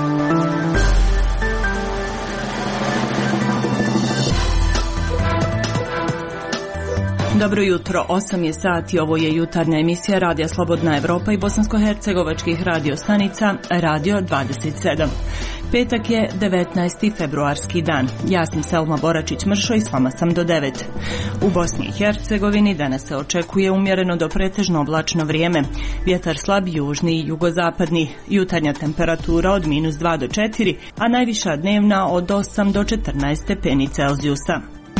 Dobro jutro, 8 je sati, ovo je jutarnja emisija Radija Slobodna Evropa i bosansko-hercegovačkih radio stanica Radio 27. Petak je 19. februarski dan. Ja sam Selma Boračić-Mršo i s vama sam do 9. U Bosni i Hercegovini danas se očekuje umjereno do pretežno oblačno vrijeme. Vjetar slab južni i jugozapadni. Jutarnja temperatura od -2 do 4, a najviša dnevna od 8 do 14 stepeni Celzijusa.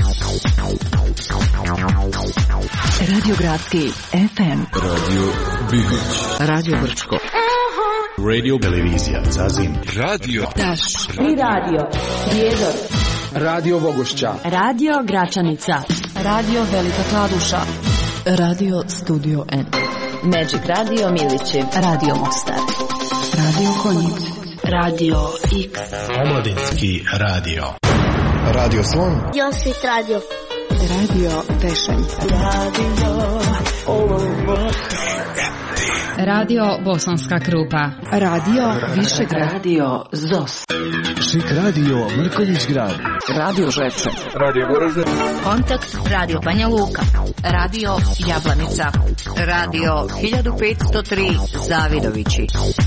Radio Gradski FM, Radio Bihoć, Radio Brčko, Radio Televizija Zazin, Radio Taš, Tri radio Prijedor, Radio Vogošća, Radio Gračanica, Radio Velika Kladuša, Radio Studio N, Magic Radio Milići, Radio Mostar, Radio Konjic, Radio X, Omladinski radio, Radio Slon, Josip Radio, Radio Pešanica, Radio Bosanska Krupa, Radio Višegrad, Radio ZOS, Šik Radio Mrkonjić Grad, Radio Žepče, Radio Goražde, Kontakt Radio Banja Luka, Radio Jablanica, Radio 1503 Zavidovići.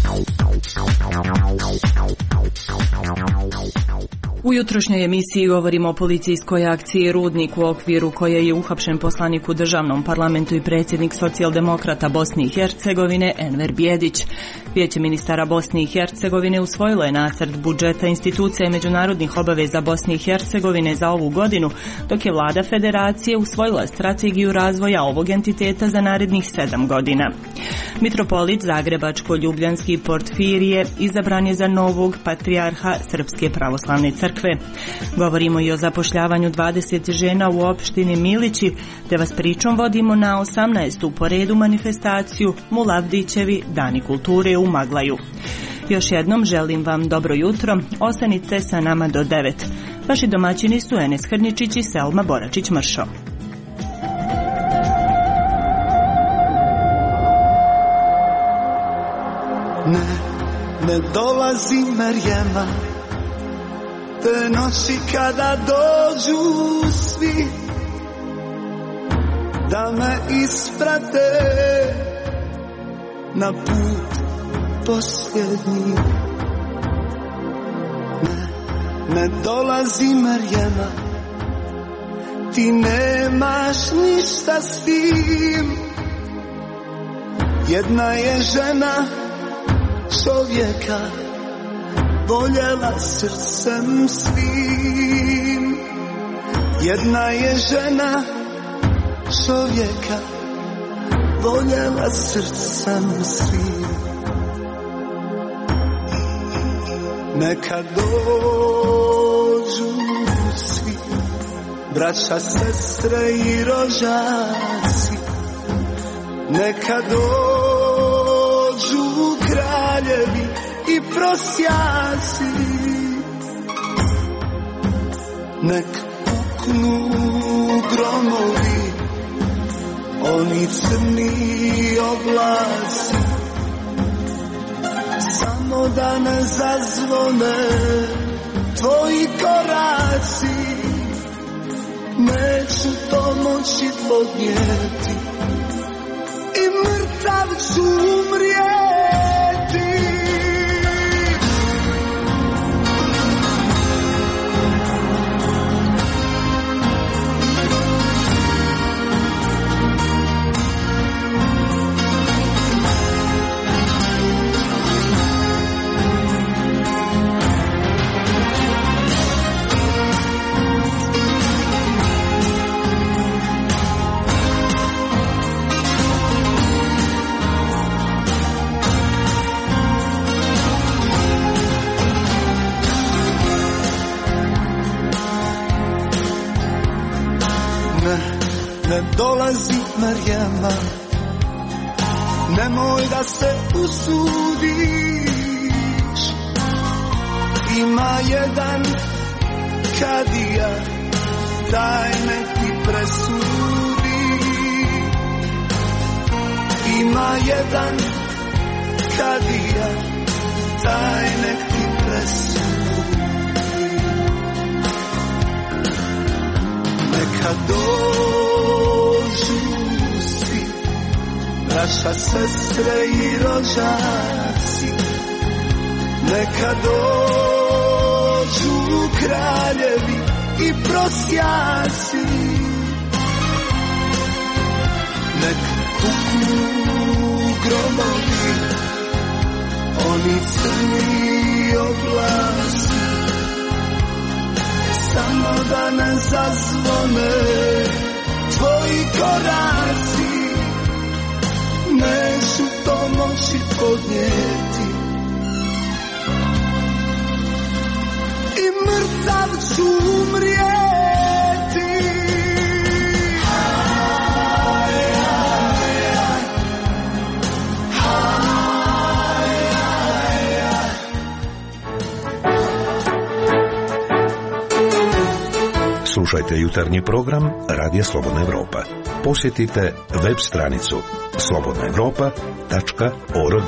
U jutrošnjoj emisiji govorimo o policijskoj akciji Rudnik u okviru koje je uhapšen poslanik u državnom parlamentu i predsjednik socijaldemokrata Bosne i Hercegovine Enver Bijedić. Vijeće ministara Bosne i Hercegovine usvojilo je nacrt budžeta institucija i međunarodnih obaveza Bosne i Hercegovine za ovu godinu, dok je vlada federacije usvojila strategiju razvoja ovog entiteta za narednih 7 godina. Mitropolit Zagrebačko-Ljubljanski Portfirije izabran je za novog patrijarha Srpske pravoslavne crkve. Govorimo i o zapošljavanju 20 žena u opštini Milići, te vas pričom vodimo na 18. po redu manifestaciju Mulavdićevi Dani kulture u Maglaju. Još jednom želim vam dobro jutro, ostanite sa nama do 9. Vaši domaćini su Enes Hrničić i Selma Boračić-Mršo. Ne dolazi Merjema, te noći kada dođu svi da me isprate na put posljednji. Ne dolazi Merjema, ti nemaš ništa s tim. Jedna je žena čovjeka voljela srcem svim. Jedna je žena čovjeka voljela srcem svim. Neka dođu svi, braća, sestre i rođaci. Neka dođu kraljevi i prosjaci. Nek puknu gromovi, oni crni oblaci, samo da ne zazvone tvoji koraci. Neću to moći podnijeti i mrtav ću umrijeti. Ne dolazi Marjama, nemoj da se usudiš. Ima jedan kadija, daj nek ti presudi. Ima jedan kadija, daj nek ti presudi. presudi. Neka dođu svi, naša sestre i rođaci, neka dođu kraljevi i prosjaci, nek puknu gromovi, oni crni oblasi, samo da ne zazvone tvoji koraci, neću to moći podnijeti i mrtav ću umrijeti. Slušajte jutarnji program Radija Slobodna Evropa. Posjetite web stranicu slobodnaevropa.org.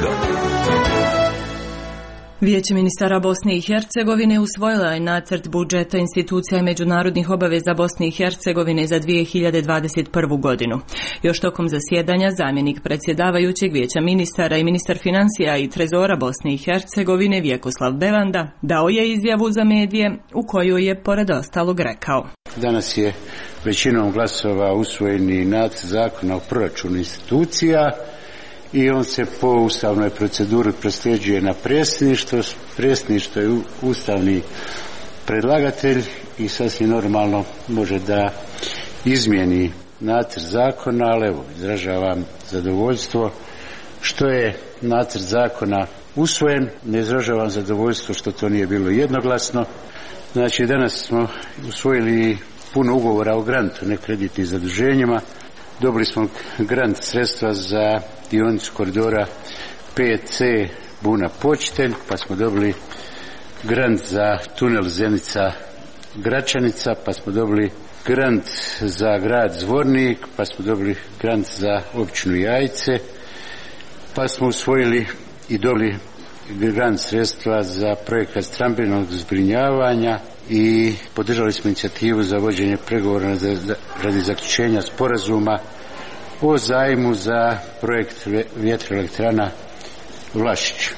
Vijeće ministara Bosne i Hercegovine usvojila je nacrt budžeta institucija i međunarodnih obaveza Bosne i Hercegovine za 2021. godinu. Još tokom zasjedanja zamjenik predsjedavajućeg Vijeća ministara i ministar financija i trezora Bosne i Hercegovine Vjekoslav Bevanda dao je izjavu za medije u kojoj je pored ostalog rekao: Danas je većinom glasova usvojeni nacrt zakona o proračunu institucija i on se po ustavnoj proceduri prosljeđuje na predsjedništvo. Predsjedništvo je ustavni predlagatelj i sasvim normalno može da izmijeni nacrt zakona, ali evo, izražavam zadovoljstvo što je nacrt zakona usvojen. Ne izražavam zadovoljstvo što to nije bilo jednoglasno. Znači, danas smo usvojili puno ugovora o grantu, ne kreditnim zaduženjima. Dobili smo grant sredstva za dionicu koridora 5C Buna-Počitelj, pa smo dobili grant za tunel Zenica-Gračanica, pa smo dobili grant za grad Zvornik, pa smo dobili grant za općinu Jajce, pa smo usvojili i dobili grant sredstva za projekat stambenog zbrinjavanja i podržali smo inicijativu za vođenje pregovora radi zaključenja sporazuma o zajmu za projekt vjetroelektrana Vlašić.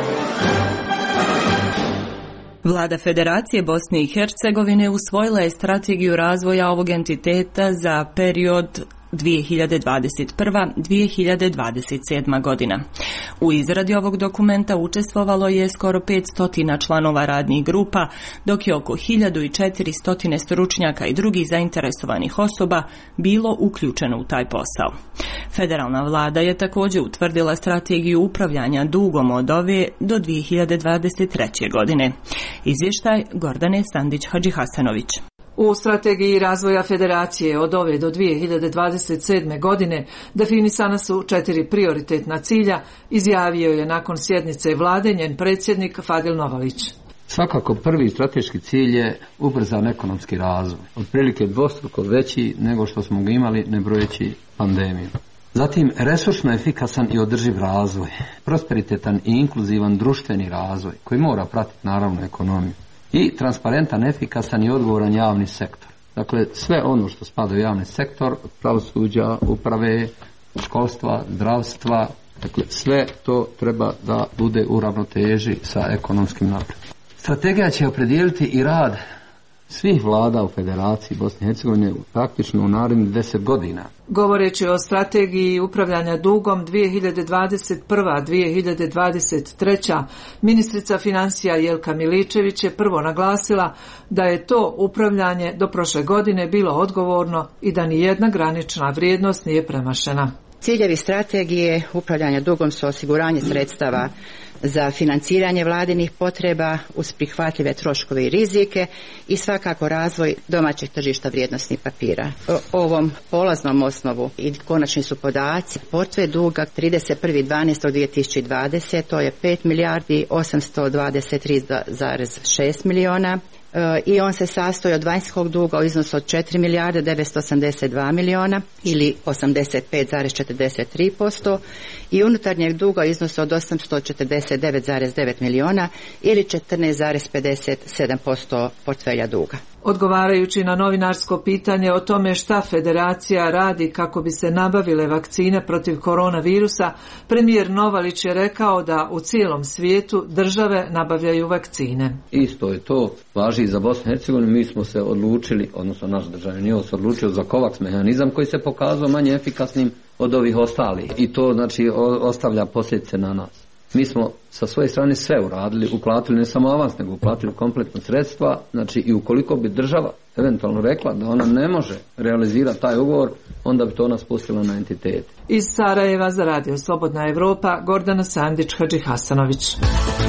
Vlada Federacije Bosne i Hercegovine usvojila je strategiju razvoja ovog entiteta za period 2021-2027 godina. U izradi ovog dokumenta učestvovalo je skoro 500 članova radnih grupa, dok je oko 1400 stručnjaka i drugih zainteresovanih osoba bilo uključeno u taj posao. Federalna vlada je također utvrdila strategiju upravljanja dugom od ove do 2023. godine. Izvještaj Gordane Sandić-Hadžihasanović. U strategiji razvoja Federacije od ove do 2027. godine definisana su 4 prioritetna cilja, izjavio je nakon sjednice vlade njen predsjednik Fadil Novavić. Svakako prvi strateški cilj je ubrzan ekonomski razvoj, otprilike dvostruko veći nego što smo ga imali ne brojeći pandemiju. Zatim resursno efikasan i održiv razvoj, prosperitetan i inkluzivan društveni razvoj koji mora pratiti naravno ekonomiju. I transparentan, efikasan i odgovoran javni sektor. Dakle, sve ono što spada u javni sektor, od pravosuđa, uprave, školstva, zdravstva, dakle, sve to treba da bude u ravnoteži sa ekonomskim napretkom. Strategija će opredijeliti i rad svih vlada u Federaciji Bosne i Hercegovine praktično u narednih 10 godina. Govoreći o strategiji upravljanja dugom 2021-2023, ministrica financija Jelka Miličević je prvo naglasila da je to upravljanje do prošle godine bilo odgovorno i da ni jedna granična vrijednost nije premašena. Ciljevi strategije upravljanja dugom su osiguranje sredstava za financiranje vladinih potreba uz prihvatljive troškove i rizike i svakako razvoj domaćeg tržišta vrijednosnih papira. O ovom polaznom osnovu i konačni su podaci. Portfelj duga 31.12.2020 to je 5 milijardi 823,6 milijuna. i on se sastoji od vanjskog duga u iznosu od 4 milijarde 982 miliona ili 85,43% i unutarnjeg duga u iznosu od 849,9 miliona ili 14,57% portfelja duga. Odgovarajući na novinarsko pitanje o tome šta federacija radi kako bi se nabavile vakcine protiv koronavirusa, premijer Novalić je rekao da u cijelom svijetu države nabavljaju vakcine. Isto je to, važi i za Bosnu i Hercegovinu. Mi smo se odlučili, odnosno naš državni nivo se odlučio za COVAX mehanizam koji se pokazao manje efikasnim od ovih ostalih i to znači ostavlja posljedice na nas. Mi smo sa svoje strane sve uradili, uplatili ne samo avans, nego uplatili kompletno sredstva, znači i ukoliko bi država eventualno rekla da ona ne može realizirati taj ugovor, onda bi to ona spustila na entitet. Iz Sarajeva za Radio Slobodna Evropa, Gordana Sandić, Hadži Hasanović.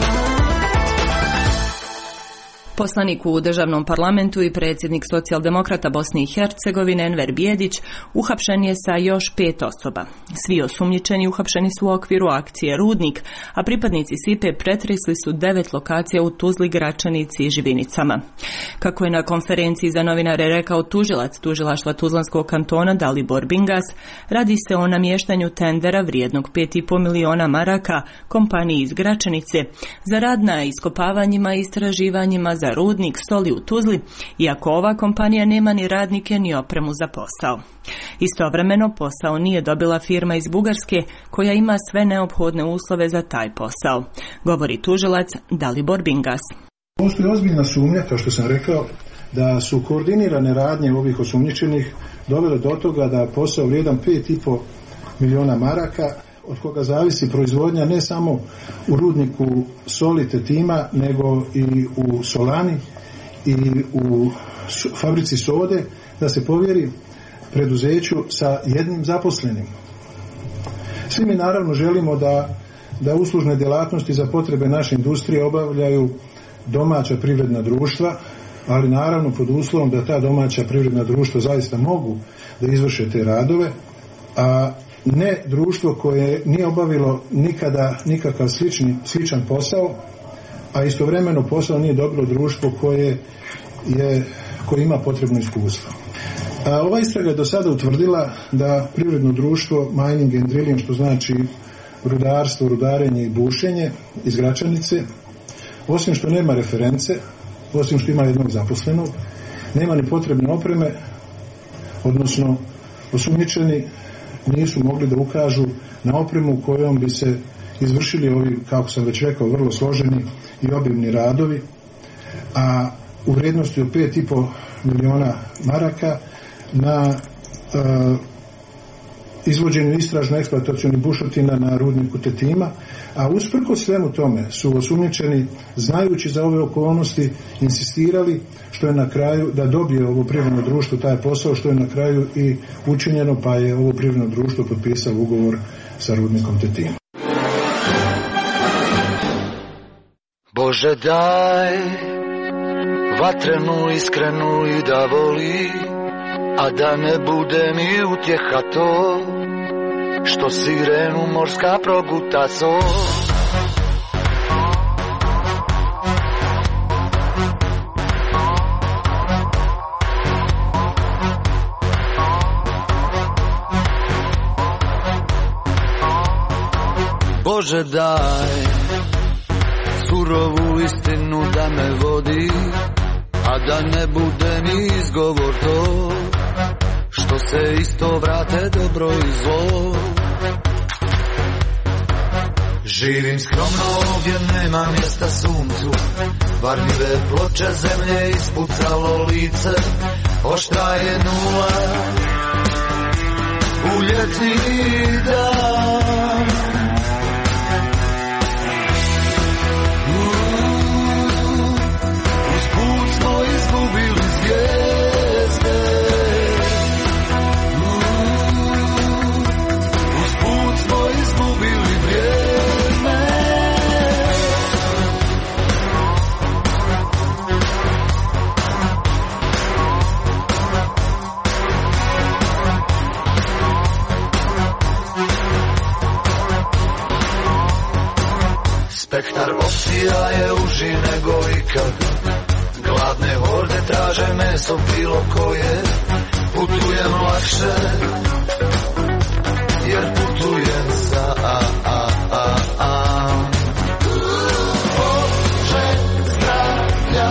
Poslanik u državnom parlamentu i predsjednik socijaldemokrata Bosne i Hercegovine Enver Bijedić uhapšen je sa još 5 osoba. Svi osumnjičeni uhapšeni su u okviru akcije Rudnik, a pripadnici SIPE pretresli su 9 lokacija u Tuzli, Gračanici i Živinicama. Kako je na konferenciji za novinare rekao tužilac tužilaštva Tuzlanskog kantona Dalibor Bingas, radi se o namještanju tendera vrijednog 5,5 miliona maraka kompaniji iz Gračanice za rad na iskopavanjima i istraživanjima za rudnik soli u Tuzli, iako ova kompanija nema ni radnike ni opremu za posao. Istovremeno posao nije dobila firma iz Bugarske koja ima sve neophodne uslove za taj posao, govori tužilac Dalibor Bingas. Postoji ozbiljna sumnja, kao što sam rekao, da su koordinirane radnje ovih osumnjičenih dovele do toga da posao vrijedan 5,5 miliona maraka, od koga zavisi proizvodnja ne samo u rudniku soli Tetima, nego i u Solani i u fabrici sode, da se povjeri preduzeću sa jednim zaposlenim. Svi mi naravno želimo da uslužne djelatnosti za potrebe naše industrije obavljaju domaća privredna društva, ali naravno pod uslovom da ta domaća privredna društva zaista mogu da izvrše te radove, a ne društvo koje nije obavilo nikada nikakav sličan posao, a istovremeno posao nije dobilo društvo koje ima potrebno iskustvo. Ova istraga je do sada utvrdila da privredno društvo Mining and Drilling, što znači rudarstvo, rudarenje i bušenje iz Gračanice, osim što nema reference, osim što ima jednog zaposlenog, nema ni potrebne opreme, odnosno osumnjičeni nisu mogli da ukažu na opremu kojom bi se izvršili ovi, kako sam već rekao, vrlo složeni i obimni radovi, a u vrijednosti od 5,5 miliona maraka na izvođenju istražno-eksploatacionih bušotina na rudniku Tetima, a usprkos svemu tome su osumnjičeni, znajući za ove okolnosti, insistirali što je na kraju da dobije ovo privredno društvo taj posao, što je na kraju i učinjeno, pa je ovo privredno društvo potpisalo ugovor sa rudnikom Tetima. Bože daj vatrenu iskrenu i da voli, a da ne bude mi utjeha to što sirenu morska proguta so. Bože daj surovu istinu da me vodi, a da ne bude mi izgovor to što se isto vrate dobro i zlo. Živim skromno ovdje, nema mjesta suncu, varljive ploče zemlje ispucalo lice, oštra je nula u ljetni dan. Usput smo izgubili zvijezde, usput smo izgubili vrijeme. Spektar opcija je uži nego ikad, Gladne horde traže meso bilo koje. Putujem lakše, jer putujem sa Bože zdravlja.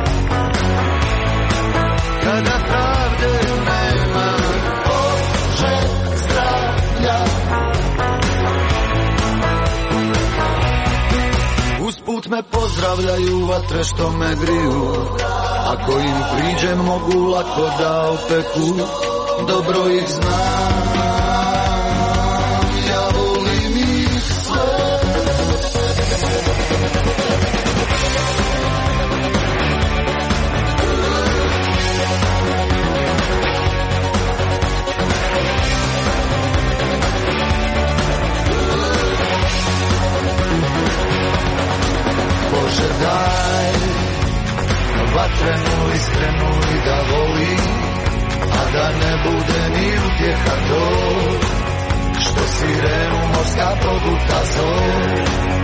Kada pravde nema, Bože zdravlja. Usput me pozdravljaju vatre što me griju. Ako im priđem mogu lako da opeku. Dobro ih znam, ja volim ih sve. Bože daj vatrenu iskrenu i da voli, a da ne bude ni utjeha to, što sirenu morska proguta zor.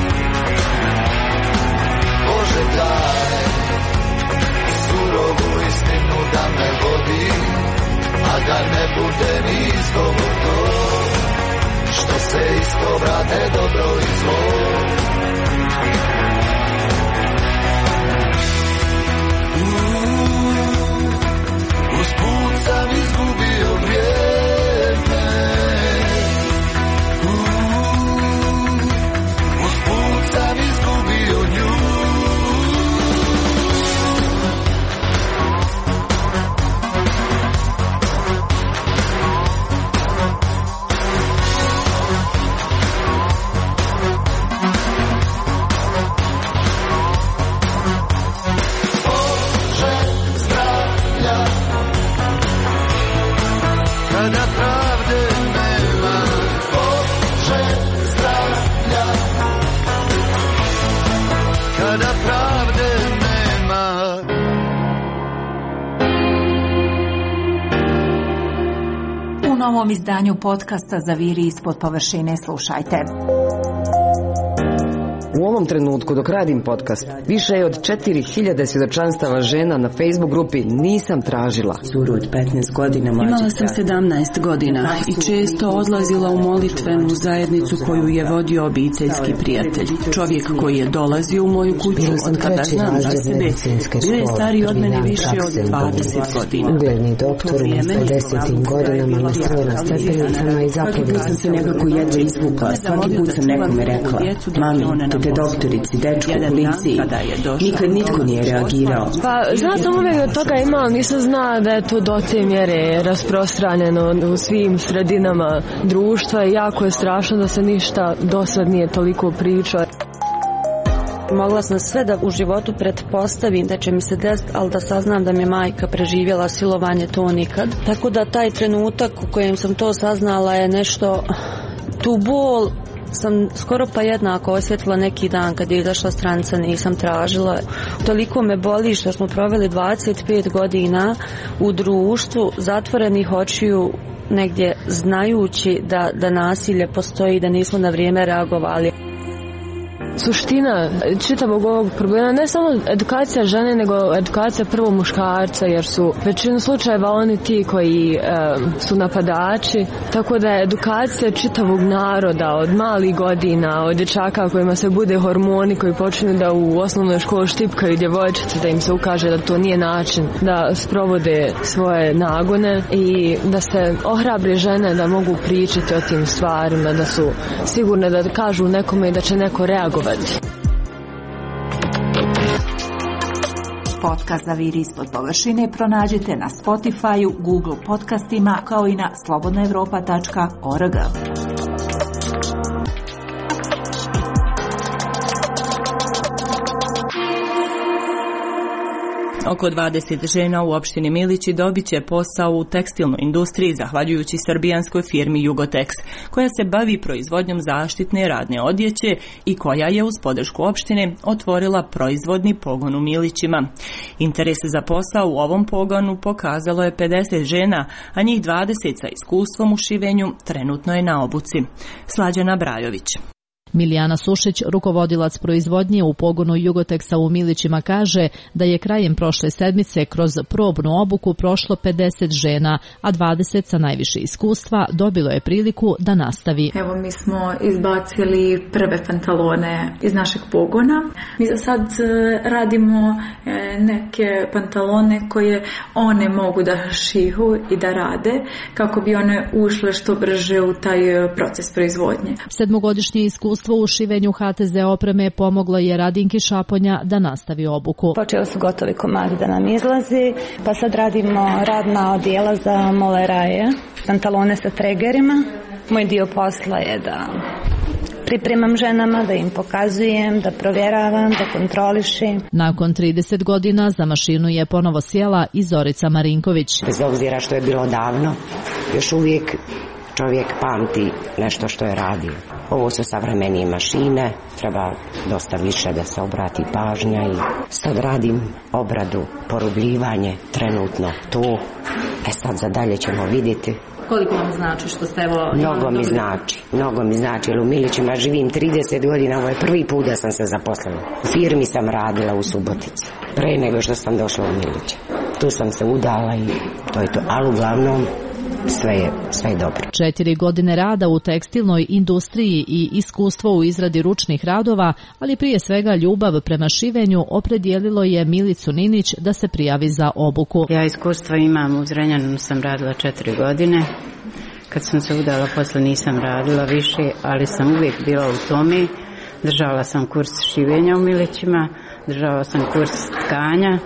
Bože daj surovu istinu da me vodi, a da ne bude ni izgovor to, što se iskovrate dobro i zlo. Usput sam izgubio vrijeme, usput sam izgubio nju. Kada pravde nema, Bože zdravlja. Kada pravde nema. U novom izdanju podcasta Zaviri ispod površine slušajte. U ovom trenutku dok radim podcast, više je od 4000 svjedočanstava žena na Facebook grupi Nisam tražila. Curu od 15 godina mlađe. Imala sam 17 godina i često odlazila u molitvenu zajednicu koju je vodio obiteljski prijatelj. Čovjek koji je dolazio u moju kuću od kada znam za sebe, bio je stariji od mene više od 20 godina. Ugledni doktor u 50. godinama nastavio na stepenicama i zapljegao sam se nekako jedva izvukla. Svaki put sam nekome rekla, mami, te doktorici, dečku, policiji. Nikad nitko nije reagirao. Pa, znao sam uvijek da toga ima, ali nisam znao da je to do te mjere rasprostranjeno u svim sredinama društva i jako je strašno da se ništa dosad nije toliko pričao. Mogla sam sve da u životu pretpostavim da će mi se desiti, ali da saznam da mi je majka preživjela silovanje, to nikad. Tako da taj trenutak u kojem sam to saznala je nešto, tu bol sam skoro pa jednako osjetila neki dan kad je izašla stranica Nisam tražila. Toliko me boli što smo proveli 25 godina u društvu zatvorenih očiju, negdje znajući da nasilje postoji, da nismo na vrijeme reagovali. Suština čitavog ovog problema ne samo edukacija žene, nego edukacija prvo muškarca, jer su većinu slučajeva oni ti koji su napadači, tako da je edukacija čitavog naroda od malih godina, od dječaka kojima se bude hormoni, koji počinu da u osnovnoj školi štipkaju djevojčice, da im se ukaže da to nije način da sprovode svoje nagone i da se ohrabre žene da mogu pričati o tim stvarima, da su sigurne da kažu nekome i da će neko reagovati. Podcast Zaviri ispod površine pronađite na Spotify-u, Google podcastima kao i na slobodnaevropa.org. Oko 20 žena u opštini Milići dobit će posao u tekstilnoj industriji zahvaljujući srbijanskoj firmi Jugotex, koja se bavi proizvodnjom zaštitne radne odjeće i koja je uz podršku opštine otvorila proizvodni pogon u Milićima. Interes za posao u ovom pogonu pokazalo je 50 žena, a njih 20 sa iskustvom u šivenju trenutno je na obuci. Slađana Brajović. Milijana Sušić, rukovodilac proizvodnje u pogonu Jugoteksa u Milićima, kaže da je krajem prošle sedmice kroz probnu obuku prošlo 50 žena, a 20 sa najviše iskustva dobilo je priliku da nastavi. Evo, mi smo izbacili prve pantalone iz našeg pogona. Mi za sad radimo neke pantalone koje one mogu da šiju i da rade kako bi one ušle što brže u taj proces proizvodnje. 7-godišnje iskustvo u šivenju HTZ opreme pomoglo je Radinki Šaponja da nastavi obuku. Počeli su gotovi komadi da nam izlazi, pa sad radimo radna odjela za moleraje, pantalone sa tregerima. Moj dio posla je da pripremam ženama, da im pokazujem, da provjeravam, da kontrolišem. Nakon 30 godina za mašinu je ponovo sjela i Zorica Marinković. Bez obzira što je bilo davno, još uvijek čovjek pamti nešto što je radio. Ovo su savremenije mašine, treba dosta više da se obrati pažnja i sad radim obradu, porubljivanje, trenutno tu. Sad za dalje ćemo vidjeti. Koliko vam znači što ste evo... Mnogo mi znači, jer u Milićima živim 30 godina, ovo je prvi put da sam se zaposlila. U firmi sam radila u Subotici, pre nego što sam došla u Miliće. Tu sam se udala i to je to, ali uglavnom sve je dobro. 4 godine rada u tekstilnoj industriji i iskustvo u izradi ručnih radova, ali prije svega ljubav prema šivenju opredijelilo je Milicu Ninić da se prijavi za obuku. Ja iskustva imam, u Zrenjaninu sam radila 4 godine. Kad sam se udala, posle nisam radila više, ali sam uvijek bila u tome. Držala sam kurs šivenja u Milićima, držala sam kurs tkanja.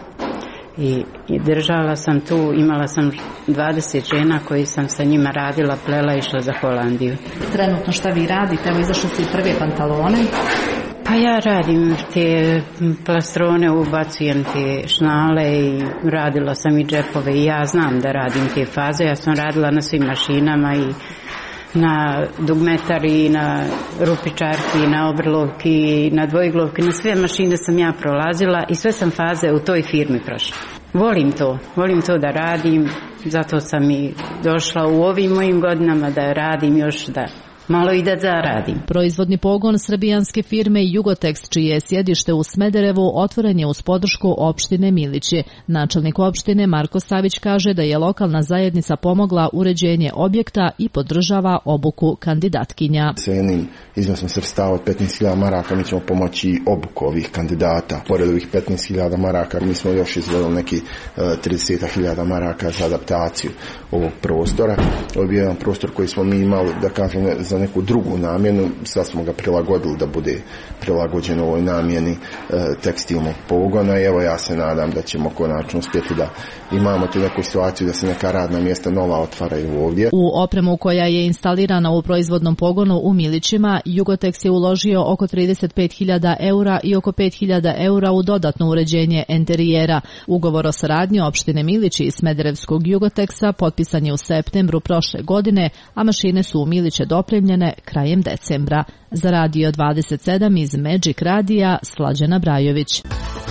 I držala sam tu, imala sam 20 žena koji sam sa njima radila, plela i išla za Holandiju. Trenutno šta vi radite? Evo, izašli su i prve pantalone. Pa ja radim te plastrone, ubacujem te šnale i radila sam i džepove i ja znam da radim te faze. Ja sam radila na svim mašinama i na dugmetari, i na rupičarki, i na obrlovki, i na dvojglovki, na sve mašine sam ja prolazila i sve sam faze u toj firmi prošla. Volim to da radim, zato sam i došla u ovim mojim godinama da radim još, da malo i da zaradim. Proizvodni pogon srbijanske firme Jugotekst, čije je sjedište u Smederevu, otvoren je uz podršku opštine Milići. Načelnik opštine Marko Savić kaže da je lokalna zajednica pomogla uređenje objekta i podržava obuku kandidatkinja. Sa jednim iznosom sredstava od 15.000 maraka mi ćemo pomoći obuku ovih kandidata. Pored ovih 15.000 maraka mi smo još izdvojili neki 30.000 maraka za adaptaciju ovog prostora. Ovo je jedan prostor koji smo mi imali, da kažem, za neku drugu namjenu, sad smo ga prilagodili da bude prilagođen ovoj namjeni tekstilnog pogona i evo ja se nadam da ćemo konačno uspjeti da imamo tu neku situaciju da se neka radna mjesta nova otvaraju ovdje. U opremu koja je instalirana u proizvodnom pogonu u Milićima, Jugoteks je uložio oko 35.000 eura i oko 5.000 eura u dodatno uređenje enterijera. Ugovor o saradnji opštine Milići i Smederevskog Jugoteksa potpisan je u septembru prošle godine, a mašine su u Miliće dopremljene krajem decembra. Za Radio 27 iz Magic Radija, Slađana Brajović.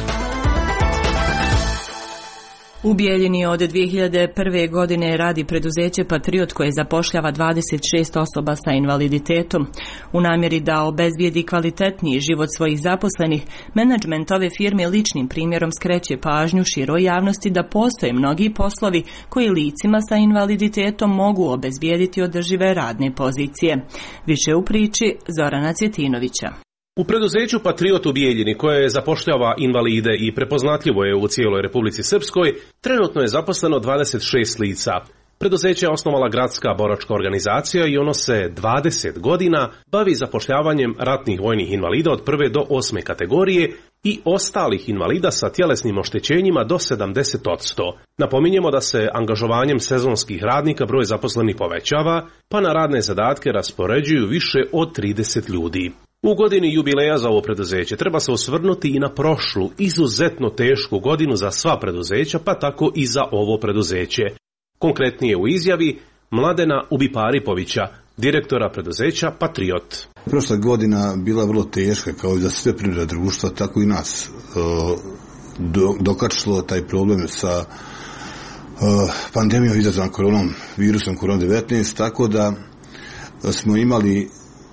U Bijeljini od 2001. godine radi preduzeće Patriot koje zapošljava 26 osoba sa invaliditetom. U namjeri da obezbijedi kvalitetniji život svojih zaposlenih, menadžment ove firme ličnim primjerom skreće pažnju široj javnosti da postoje mnogi poslovi koji licima sa invaliditetom mogu obezbijediti održive radne pozicije. Više u priči Zorana Cvjetinovića. U preduzeću Patriot u Bijeljini, koje zapošljava invalide i prepoznatljivo je u cijeloj Republici Srpskoj, trenutno je zaposleno 26 lica. Preduzeće je osnovala gradska boračka organizacija i ono se 20 godina bavi zapošljavanjem ratnih vojnih invalida od 1. do 8. kategorije i ostalih invalida sa tjelesnim oštećenjima do 70%. Napominjemo da se angažovanjem sezonskih radnika broj zaposlenih povećava, pa na radne zadatke raspoređuju više od 30 ljudi. U godini jubileja za ovo preduzeće treba se osvrnuti i na prošlu, izuzetno tešku godinu za sva preduzeća, pa tako i za ovo preduzeće. Konkretnije u izjavi Mladena Ubiparipovića, direktora preduzeća Patriot. Prošla godina bila vrlo teška, kao i za sve privredna društva, tako i nas dokačilo taj problem sa pandemijom izazvanom virusom korona-19, tako da smo imali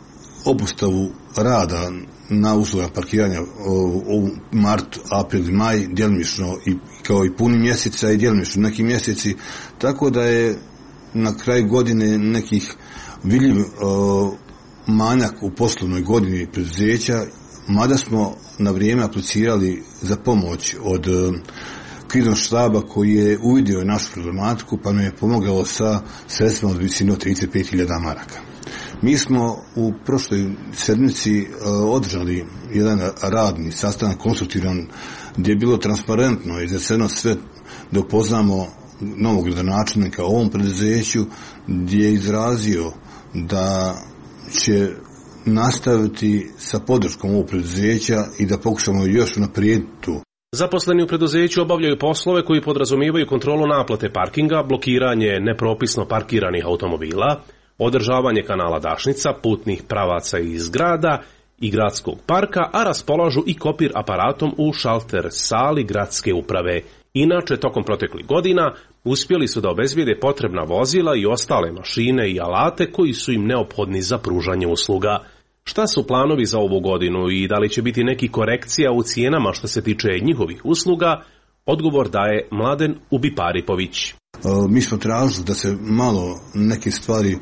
obustavu rada na uslugama parkiranja u mart, april i maj, djelomično kao i puni mjeseca i djelomično neki mjeseci, tako da je na kraju godine nekih vidljiv manjak u poslovnoj godini preduzeća, mada smo na vrijeme aplicirali za pomoć od kriznog štaba koji je uvidio našu problematiku pa nam je pomogao sa sredstvima od visine od 35.000 maraka. Mi smo u prošloj sedmici održali jedan radni sastanak konstruktivan gdje je bilo transparentno i izneseno sve da upoznamo novog gradonačelnika o ovom preduzeću, gdje je izrazio da će nastaviti sa podrškom ovog preduzeća i da pokušamo još unaprijediti tu. Zaposleni u preduzeću obavljaju poslove koji podrazumijevaju kontrolu naplate parkinga, blokiranje nepropisno parkiranih automobila, održavanje kanala dašnica, putnih pravaca i zgrada i gradskog parka, a raspolažu i kopir aparatom u šalter sali gradske uprave. Inače, tokom proteklih godina uspjeli su da obezbijede potrebna vozila i ostale mašine i alate koji su im neophodni za pružanje usluga. Šta su planovi za ovu godinu i da li će biti neki korekcija u cijenama što se tiče njihovih usluga? Odgovor daje Mladen Ubiparipović. Mi smo tražili da se malo neke stvari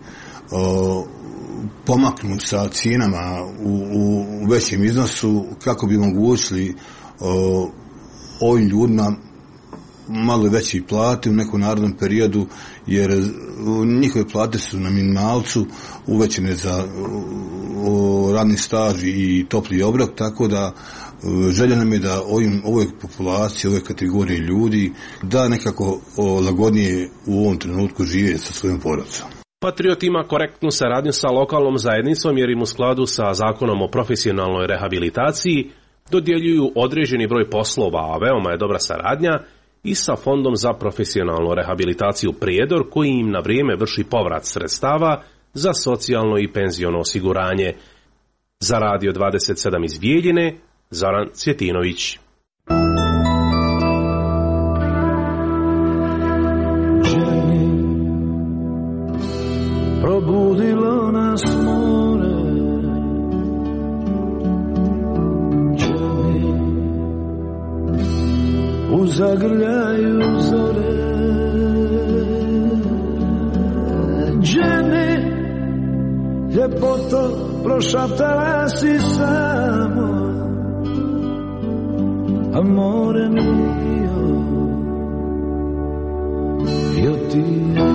pomaknu sa cijenama u većem iznosu kako bi omogućili ovim ljudima malo veći plate u nekom narednom periodu, jer njihove plate su na minimalcu uvećene za radni staž i topli obrok, tako da želja nam je da ovoj populaciji, ove kategorije ljudi da nekako lagodnije u ovom trenutku žive sa svojom porodicom. Patriot ima korektnu saradnju sa lokalnom zajednicom jer im u skladu sa zakonom o profesionalnoj rehabilitaciji dodjeljuju određeni broj poslova, a veoma je dobra saradnja i sa Fondom za profesionalnu rehabilitaciju Prijedor koji im na vrijeme vrši povrat sredstava za socijalno i penziono osiguranje. Za Radio 27 iz Bijeljine, Zoran Cvjetinović. Probudilo nas more, Dženi, u zagrljaju zore, Dženi, ljepoto prošaptala si samo, amore mio, io ti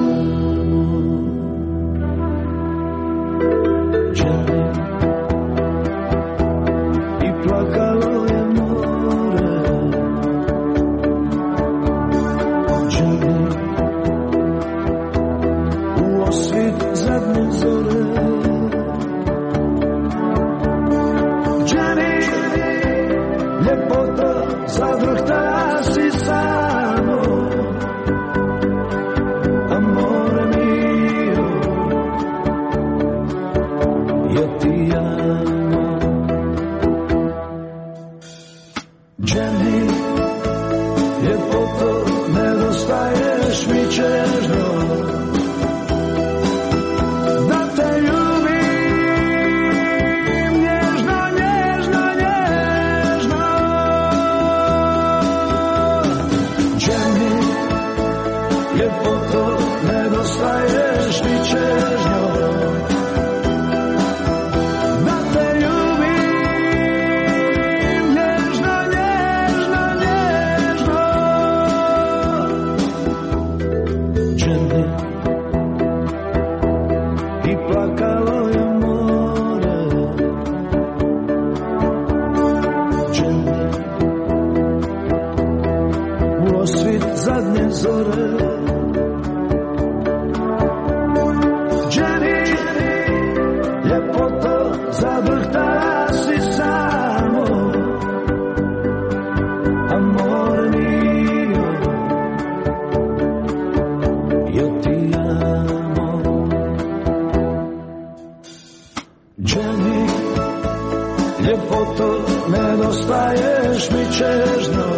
Dženi, i plakalo je more, Dženi, u osvit zadnje zore, Dženi, ljepota zadrhtala si samo, amore mio, io ti amo. Dženi, ljepoto, nedostaješ mi čežno, da te ljubim nježno, nježno, nježno. Dženi, ljepoto, nedostaješ mi čežno, zadnje zore. Dženi, ljepoto, zavrhtala si samo, amore mio, io ti amo. Dženi, ljepoto, nedostaješ mi čežno,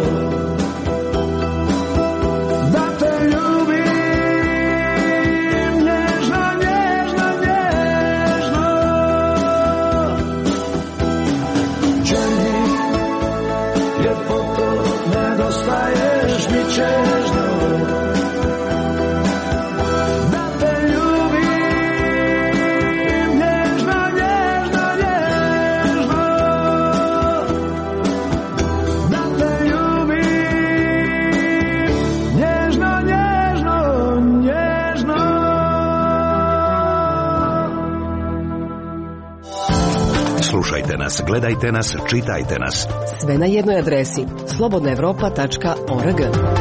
Gledajte nas, čitajte nas. Sve na jednoj adresi slobodnaevropa.org.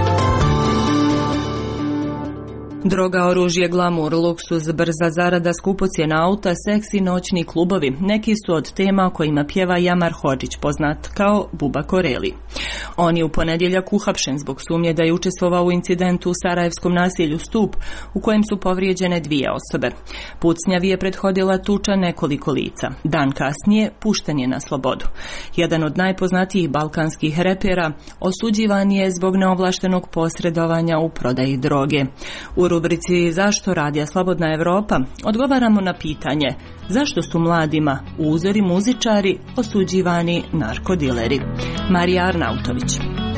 Droga, oružje, glamur, luksuz, brza zarada, skupocjena auta, seksi, noćni klubovi. Neki su od tema o kojima pjeva Jamar Hodžić, poznat kao Buba Koreli. On je u ponedjeljak uhapšen zbog sumnje da je učestvovao u incidentu u sarajevskom naselju Stup, u kojem su povrijeđene 2 osobe. Pucnjavi je prethodila tuča nekoliko lica. Dan kasnije pušten je na slobodu. Jedan od najpoznatijih balkanskih repera osuđivan je zbog neovlaštenog posredovanja u prodaji droge. U rubrici Zašto radija Slobodna Evropa odgovaramo na pitanje zašto su mladima uzori muzičari osuđivani narkodileri. Marija Arnautović.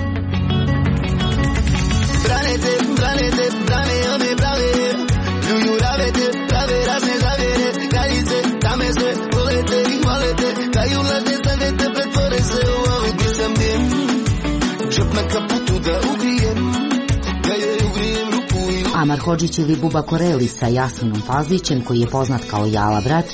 Jamar Hodžić ili Buba Koreli sa Jasminom Fazlićem, koji je poznat kao Jala brat,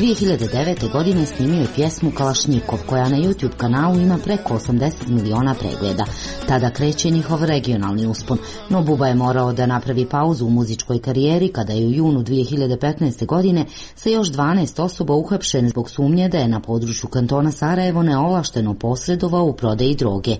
2009. godine snimio je pjesmu Kalašnjikov, koja na YouTube kanalu ima preko 80 miliona pregleda. Tada kreće njihov regionalni uspon, no Buba je morao da napravi pauzu u muzičkoj karijeri kada je u junu 2015. godine sa još 12 osoba uhapšen zbog sumnje da je na području kantona Sarajevo neovlašteno posredovao u prodaji droge.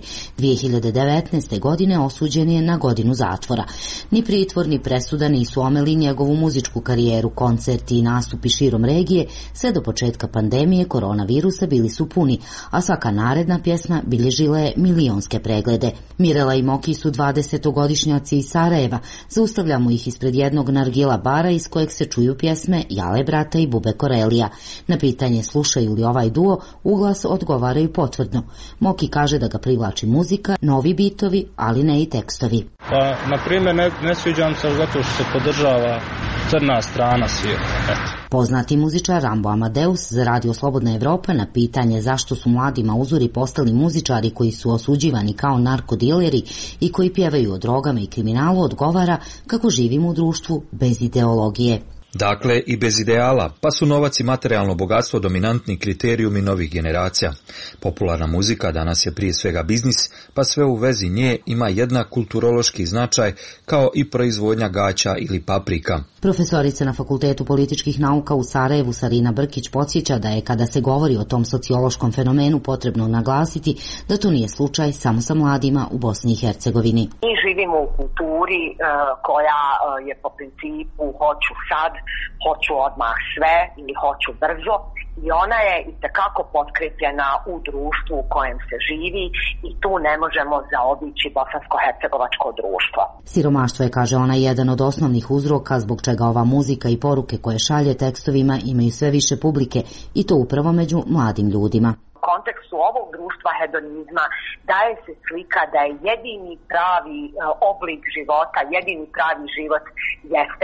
2019. godine osuđen je na godinu zatvora. Ni pritvor ni presuda nisu omeli njegovu muzičku karijeru, koncerti i nastupi širom regije, sve do početka pandemije koronavirusa bili su puni, a svaka naredna pjesma bilježila je milionske preglede. Mirela i Moki su 20-godišnjaci iz Sarajeva. Zaustavljamo ih ispred jednog nargila bara iz kojeg se čuju pjesme Jale brata i Bube Korelija. Na pitanje slušaju li ovaj duo, uglas odgovaraju potvrdno. Moki kaže da ga privlači muzika, novi bitovi, ali ne i tekstovi. Pa, na primjer, ne sviđam se zato što se podržava crna strana svijeta. Poznati muzičar Rambo Amadeus za Radio Slobodna Evropa na pitanje zašto su mladima uzori postali muzičari koji su osuđivani kao narkodileri i koji pjevaju o drogama i kriminalu odgovara kako živimo u društvu bez ideologije. Dakle, i bez ideala, pa su novac i materijalno bogatstvo dominantni kriterijumi novih generacija. Popularna muzika danas je prije svega biznis, pa sve u vezi nje ima jednak kulturološki značaj kao i proizvodnja gaća ili paprika. Profesorica na Fakultetu političkih nauka u Sarajevu Sarina Brkić podsjeća da je kada se govori o tom sociološkom fenomenu potrebno naglasiti da to nije slučaj samo sa mladima u Bosni i Hercegovini. Mi živimo u kulturi koja je po principu hoću sad, hoću odmah sve ili hoću brzo i ona je itekako potkrepljena u društvu u kojem se živi i tu ne možemo zaobići bosansko-hercegovačko društvo. Siromaštvo je, kaže ona, jedan od osnovnih uzroka zbog čega ova muzika i poruke koje šalje tekstovima imaju sve više publike i to upravo među mladim ljudima. U kontekstu ovog društva hedonizma daje se slika da je jedini pravi oblik života, jedini pravi život jeste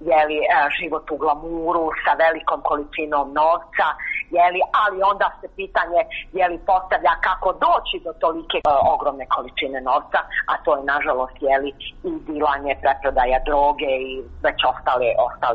život u glamuru sa velikom količinom novca, ali onda se pitanje postavlja kako doći do tolike ogromne količine novca, a to je nažalost i dilanje, preprodaja droge i već ostali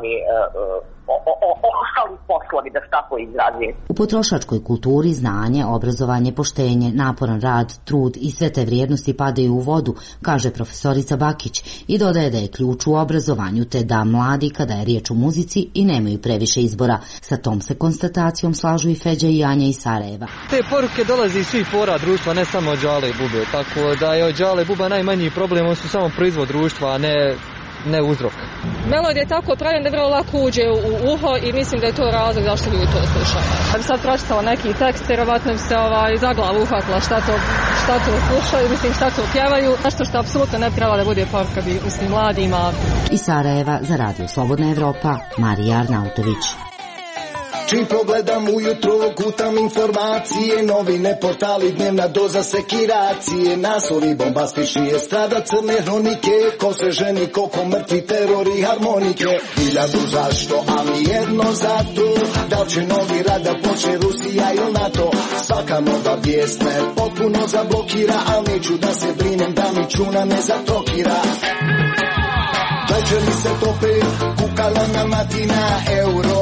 poslovi, da se tako izrazim. U potrošačkoj kulturi znanje, obrazovanje, poštenje, naporan rad, trud i sve te vrijednosti padaju u vodu, kaže profesorica Bakić i dodaje da je ključ u obrazovanju te da mladi kada je riječ o muzici i nemaju previše izbora. Sa tom se konstatacijom slažu i Feđa i Anja iz Sarajeva. Te poruke dolazi iz svih pora društva, ne samo od Đale i Bube, tako da je od Đale i Buba najmanji problem, on su samo proizvod društva, a ne uzrok. Melodija je tako pravljena da vrlo lako uđe u uho i mislim da je to razlog zašto ljudi to slušaju. Da bi sad pročitala neki tekst, vjerovatno bi se za glavu uhvatila šta to slušaju, šta to pjevaju, nešto što apsolutno ne treba da bude poruka mladima. Iz Sarajeva za Radio Slobodna Evropa, Marija Arnautović. Čim progledam ujutro, gutam informacije, novine, portali, dnevna doza sekiracije, naslovi bombastični, estrada, crne hronike, ko se ženi, koliko mrtvi, teror i harmonike. Hiljadu zašto, ali jedno zato, da će novi rad da počne Rusija ili NATO. Svaka nova vijest me potpuno zablokira, ali neću da se brinem da mi čuna ne zatrokira. Večeri se tope, kukala na matina, Eurovizija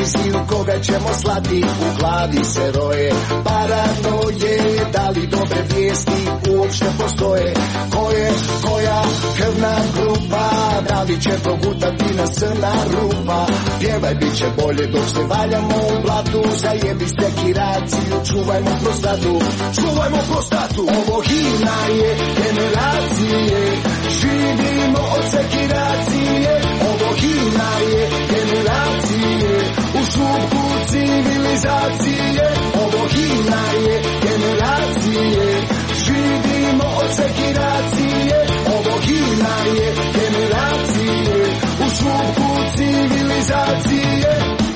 viziju koga ćemo slati, u glavi se roje paranoje, da li dobre vijesti uopšte postoje, koja krvna grupa, da li će progutati na crna rupa, pjevaj bit će bolje dok se valjamo u blatu, zajebi sekiraciju, čuvajmo prostatu, čuvajmo prostatu, ovo himna je generacije, živimo od sekiracije, ovo himna je generacije, u šupku civilizacije, ovo himna je generacije, živimo od sekiracije, ovo himna je generacije, u šupku civilizacije.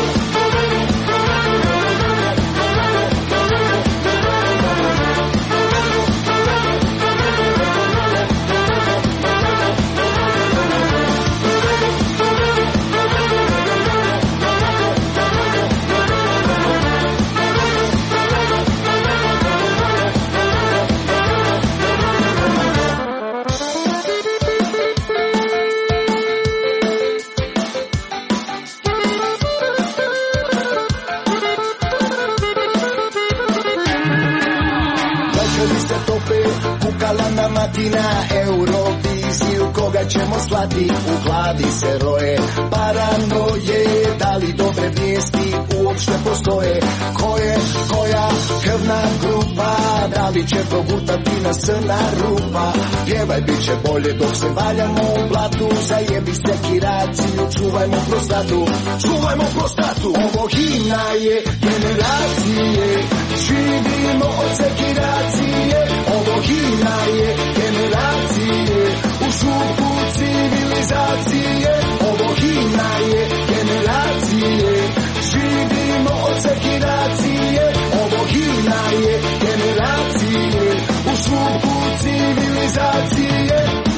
Na Euroviziju koga ćemo slati, u glavi se roje paranoje, da li dobre vijesti uopšte postoje, koja krvna grupa, da li će progutati na crna rupa, pjevaj bit će bolje dok se valjamo u blatu, zajebi sekiraciju, čuvajmo prostatu, čuvajmo prostatu, ovo himna je generacije, živimo od sekiracije, ovo himna je generacije, u šupku civilizacije, ovo himna je generacije, živimo od sekiracije, ovo himna je generacije, u šupku civilizacije.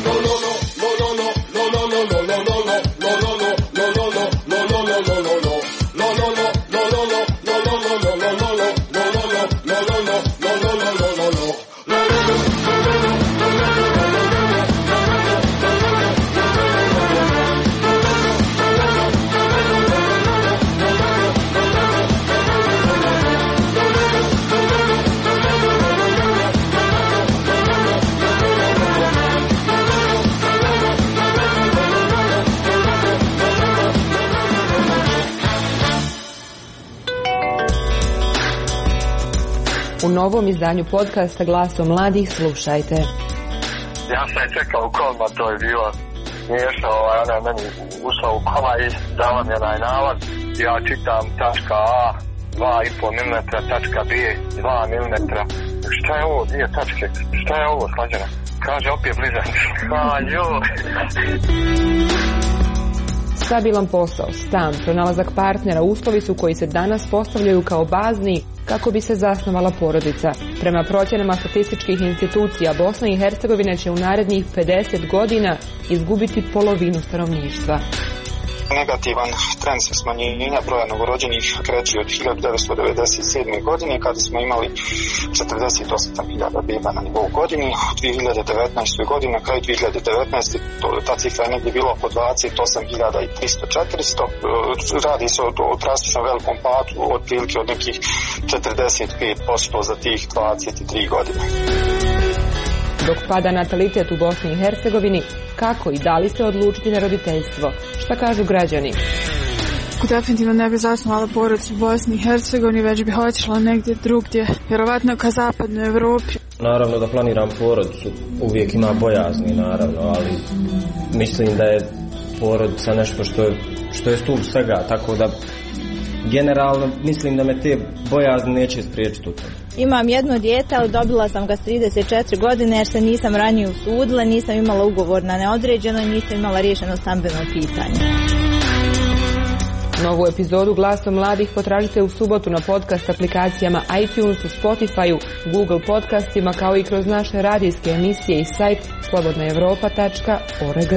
U novom izdanju podcasta Glasom mladih slušajte. Ja sam čekao u kolima, to je bilo smiješno, ona je meni ušla u kola i dala mi onaj nalaz. Ja čitam tačka A 2,5 mm, tačka B 2 mm. Šta je ovo, dvije tačke? Šta je ovo, slađeno? Kaže opet blizanci. Hvala, Stabilan posao, stan, pronalazak partnera uslovi su koji se danas postavljaju kao bazni kako bi se zasnovala porodica. Prema procjenama statističkih institucija, Bosna i Hercegovina će u narednih 50 godina izgubiti polovinu stanovništva. Negativan trend se smanjenja broja novorođenih kreće od 1997. godine kada smo imali 48.000 beba na nivou godini. U 2019. godini, na kraju 2019. ta cifra je negdje bila oko 28.300-400. Radi se o drastično velikom padu, otprilike od nekih 45% za tih 23 godine. Dok pada natalitet u Bosni i Hercegovini, kako i da li se odlučiti na roditeljstvo? Šta kažu građani? Definitivno ne bih zasnovala porodicu u Bosni i Hercegovini, već bih otišla negdje drugdje, vjerovatno ka zapadnoj Evropi. Naravno da planiram porodicu, uvijek ima bojazni naravno, ali mislim da je porodica nešto što je stup svega, tako da generalno mislim da me te bojazni neće spriječiti u tome. Imam jedno dijete, ali dobila sam ga s 34 godine jer se nisam ranije usudila, nisam imala ugovor na neodređeno i nisam imala riješeno stambeno pitanje. Novu epizodu Glasom mladih potražite u subotu na podcast aplikacijama iTunesu, Spotifyu, Google podcastima kao i kroz naše radijske emisije i sajt slobodnaevropa.org.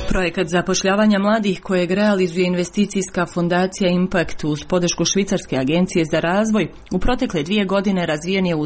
Projekat zapošljavanja mladih kojeg realizuje investicijska fondacija Impact uz podršku Švicarske agencije za razvoj u protekle 2 godine razvijen je u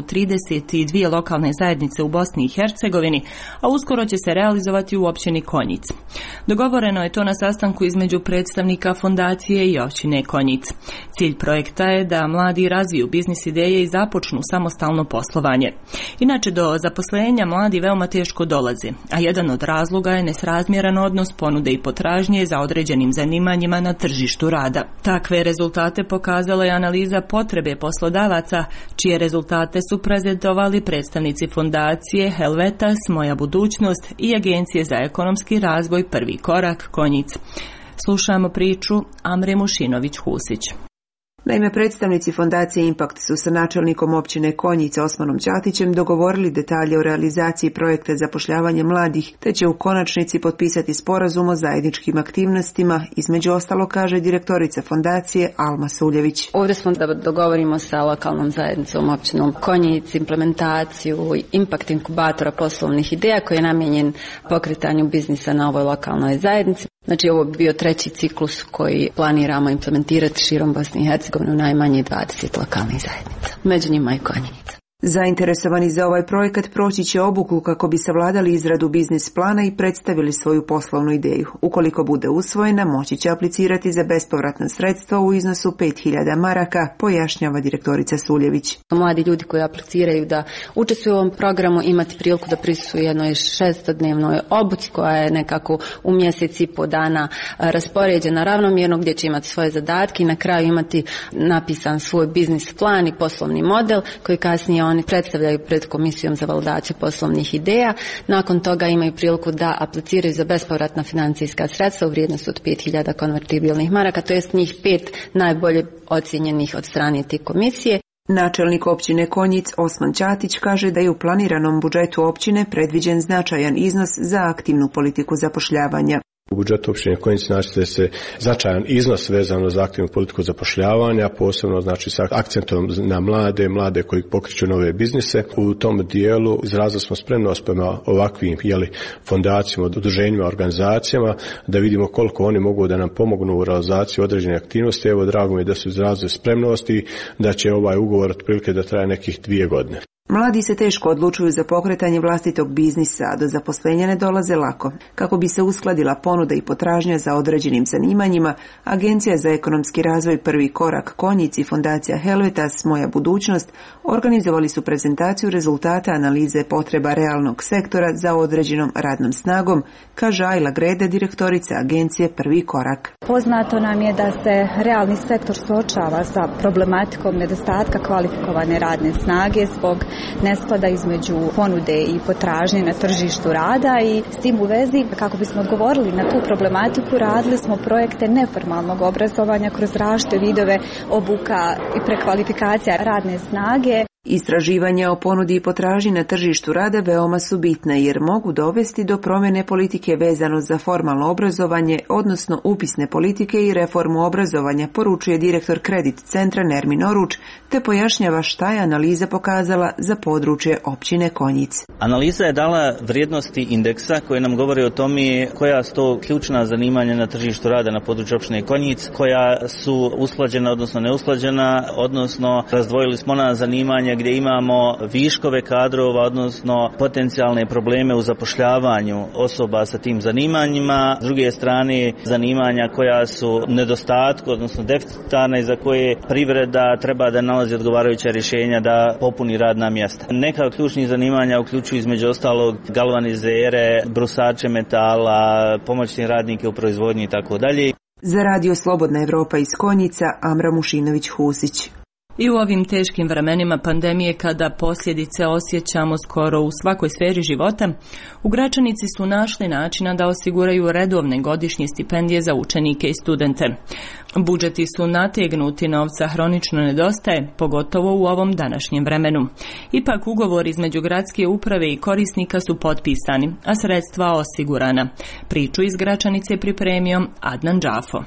32 lokalne zajednice u Bosni i Hercegovini, a uskoro će se realizovati u općini Konjic. Dogovoreno je to na sastanku između predstavnika fondacije i općine Konjic. Cilj projekta je da mladi razviju biznis ideje i započnu samostalno poslovanje. Inače, do zaposlenja mladi veoma teško dolaze, a jedan od razloga je nesrazmjeran odnos ponude i potražnje za određenim zanimanjima na tržištu rada. Takve rezultate pokazala je analiza potrebe poslodavaca, čije rezultate su prezentovali predstavnici fondacije Helvetas, Moja budućnost i Agencije za ekonomski razvoj Prvi korak, Konjic. Slušamo priču Amre Mušinović-Husić. Naime, predstavnici fondacije Impact su sa načelnikom općine Konjica Osmanom Ćatićem dogovorili detalje o realizaciji projekta zapošljavanja mladih, te će u konačnici potpisati sporazum o zajedničkim aktivnostima, između ostalo kaže direktorica fondacije Alma Suljević. Ovdje smo da dogovorimo sa lokalnom zajednicom općinom Konjic implementaciju Impact inkubatora poslovnih ideja koji je namijenjen pokretanju biznisa na ovoj lokalnoj zajednici. Znači, ovo bi bio 3. ciklus koji planiramo implementirati širom Bosne i Hercegovine u najmanje 20 lokalnih zajednica. Među njima i Konjica. Zainteresovani za ovaj projekat proći će obuku kako bi savladali izradu biznis plana i predstavili svoju poslovnu ideju. Ukoliko bude usvojena, moći će aplicirati za bespovratna sredstva u iznosu 5.000 maraka, pojašnjava direktorica Suljević. Mladi ljudi koji apliciraju da učestvuju u ovom programu imati priliku da prisustvuju jednoj 6-dnevnoj obuci koja je nekako u mjesec i po dana raspoređena ravnomjerno, gdje će imati svoje zadatke i na kraju imati napisan svoj biznis plan i poslovni model koji kasnije oni predstavljaju pred Komisijom za validaciju poslovnih ideja. Nakon toga imaju priliku da apliciraju za bespovratna financijska sredstva u vrijednosti od 5.000 konvertibilnih maraka, to jest njih 5 najbolje ocijenjenih od strane te komisije. Načelnik općine Konjic Osman Ćatić kaže da je u planiranom budžetu općine predviđen značajan iznos za aktivnu politiku zapošljavanja. U budžetu općine Konjic naći se značajan iznos vezano za aktivnu politiku zapošljavanja, posebno znači sa akcentom na mlade koji pokreću nove biznise. U tom dijelu izrazili smo spremnost prema ovakvim fondacijama, udruženjima, organizacijama, da vidimo koliko oni mogu da nam pomognu u realizaciji određene aktivnosti. Evo, drago mi je da su izrazili spremnosti, da će ovaj ugovor otprilike da traje nekih 2 godine. Mladi se teško odlučuju za pokretanje vlastitog biznisa, a do zaposlenja ne dolaze lako. Kako bi se uskladila ponuda i potražnja za određenim zanimanjima, Agencija za ekonomski razvoj Prvi korak, Konjic i fondacija Helvetas, Moja budućnost organizovali su prezentaciju rezultata analize potreba realnog sektora za određenom radnom snagom, kaže Ajla Grede, direktorica Agencije Prvi korak. Poznato nam je da se realni sektor suočava sa problematikom nedostatka kvalifikovane radne snage zbog nesklada između ponude i potražnje na tržištu rada i s tim u vezi, kako bismo odgovorili na tu problematiku, radili smo projekte neformalnog obrazovanja kroz različite vidove obuka i prekvalifikacija radne snage. Istraživanja o ponudi i potražnji na tržištu rada veoma su bitne jer mogu dovesti do promjene politike vezano za formalno obrazovanje, odnosno upisne politike i reformu obrazovanja, poručuje direktor Kredit centra Nermin Oruč, te pojašnjava šta je analiza pokazala za područje općine Konjic. Analiza je dala vrijednosti indeksa koje nam govore o tome koja su to ključna zanimanja na tržištu rada na području općine Konjic, koja su usklađena, odnosno neusklađena, odnosno razdvojili smo na zanimanja gdje imamo viškove kadrova, odnosno potencijalne probleme u zapošljavanju osoba sa tim zanimanjima. S druge strane, zanimanja koja su nedostatku, odnosno deficitarne i za koje privreda treba da nalazi odgovarajuća rješenja da popuni radna mjesta. Neka od ključnih zanimanja uključuju između ostalog galvanizere, brusače metala, pomoćni radnike u proizvodnji i tako dalje. Za Radio Slobodna Evropa iz Konjica, Amra Mušinović-Husić. I u ovim teškim vremenima pandemije, kada posljedice osjećamo skoro u svakoj sferi života, u Gračanici su našli načina da osiguraju redovne godišnje stipendije za učenike i studente. Budžeti su nategnuti, novca hronično nedostaje, pogotovo u ovom današnjem vremenu. Ipak ugovor između gradske uprave i korisnika su potpisani, a sredstva osigurana. Priču iz Gračanice pripremio Adnan Džafo.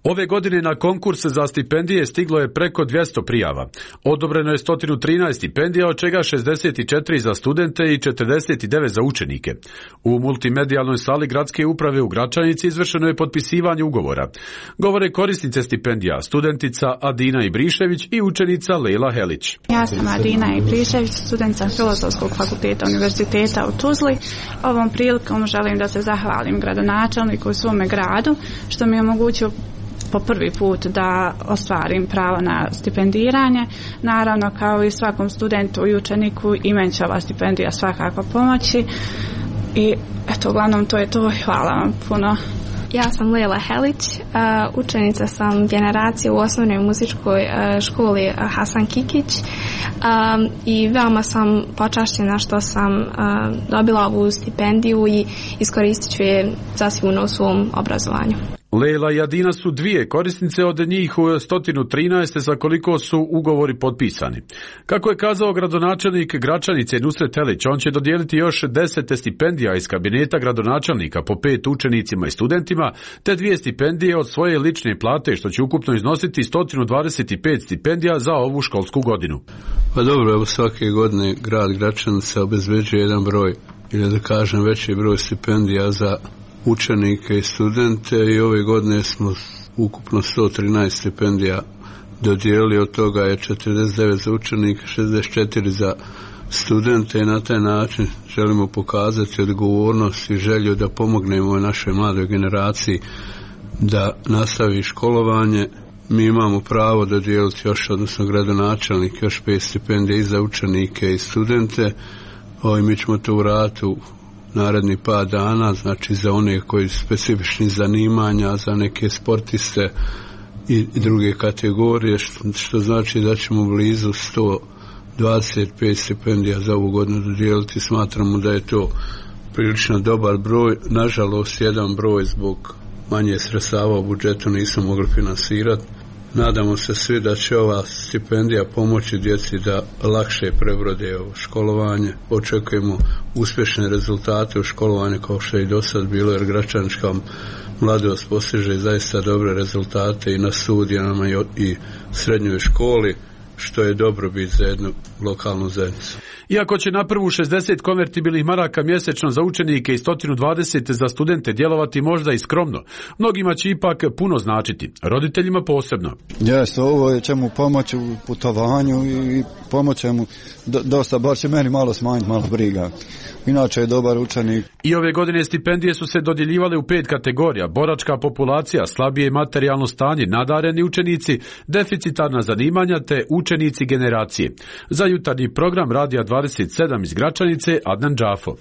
Ove godine na konkurs za stipendije stiglo je preko 200 prijava. Odobreno je 113 stipendija, od čega 64 za studente i 49 za učenike. U multimedijalnoj sali gradske uprave u Gračanici izvršeno je potpisivanje ugovora. Govore korisnice stipendija, studentica Adina Ibrišević i učenica Lejla Helić. Ja sam Adina Ibrišević, studentica Filozofskog fakulteta Univerziteta u Tuzli. Ovom prilikom želim da se zahvalim gradonačelniku u svome gradu što mi je omogućio po prvi put da ostvarim pravo na stipendiranje. Naravno, kao i svakom studentu i učeniku, i meni će ova stipendija svakako pomoći. I eto, uglavnom to je to. Hvala vam puno. Ja sam Lejla Helić, učenica sam generacije u osnovnoj muzičkoj školi Hasan Kikić i veoma sam počašćena što sam dobila ovu stipendiju i iskoristit ću je zasigurno u svom obrazovanju. Lejla i Adina su dvije korisnice od njih 113 za koliko su ugovori potpisani. Kako je kazao gradonačelnik Gračanice Nusret Helić, on će dodijeliti još 10 stipendija iz kabineta gradonačelnika po 5 učenicima i studentima, te 2 stipendije od svoje lične plate, što će ukupno iznositi 125 stipendija za ovu školsku godinu. Pa dobro, evo svake godine grad Gračanica obezbeđuje jedan broj, ili da kažem veći broj stipendija za učenike i studente i ove godine smo ukupno 113 stipendija dodijelili, od toga je 49 za učenike, 64 za studente i na taj način želimo pokazati odgovornost i želju da pomognemo našoj mladoj generaciji da nastavi školovanje. Mi imamo pravo dodijeliti još, odnosno gradonačelnik, još 5 stipendija i za učenike i studente. Mi ćemo to uraditi u naredni par dana, znači za one koji su specifični zanimanja, za neke sportiste i druge kategorije, što znači da ćemo blizu 125 stipendija za ovu godinu dodijeliti. Smatramo da je to prilično dobar broj. Nažalost, jedan broj zbog manje sredstava u budžetu nismo mogli finansirati. Nadamo se svi da će ova stipendija pomoći djeci da lakše prebrode ovo školovanje. Očekujemo uspješne rezultate u školovanju kao što je i do sad bilo, jer gračanička mladost postiže zaista dobre rezultate i na studijama i srednjoj školi, što je dobrobit za jednu lokalnu zajednicu. Iako će na prvu 60 konvertibilnih maraka mjesečno za učenike i 120 za studente djelovati možda i skromno, mnogima će ipak puno značiti, roditeljima posebno. Jeste, ovo će mu pomoći u putovanju i pomoći mu dosta, bar će meni malo smanjiti, malo briga. Inače je dobar učenik. I ove godine stipendije su se dodjeljivale u 5 kategorija: boračka populacija, slabije materijalno stanje, nadareni učenici, deficitarna zanimanja te učenici generacije. Za jutarnji program Radija 27 iz Gračanice, Adnan Džafo.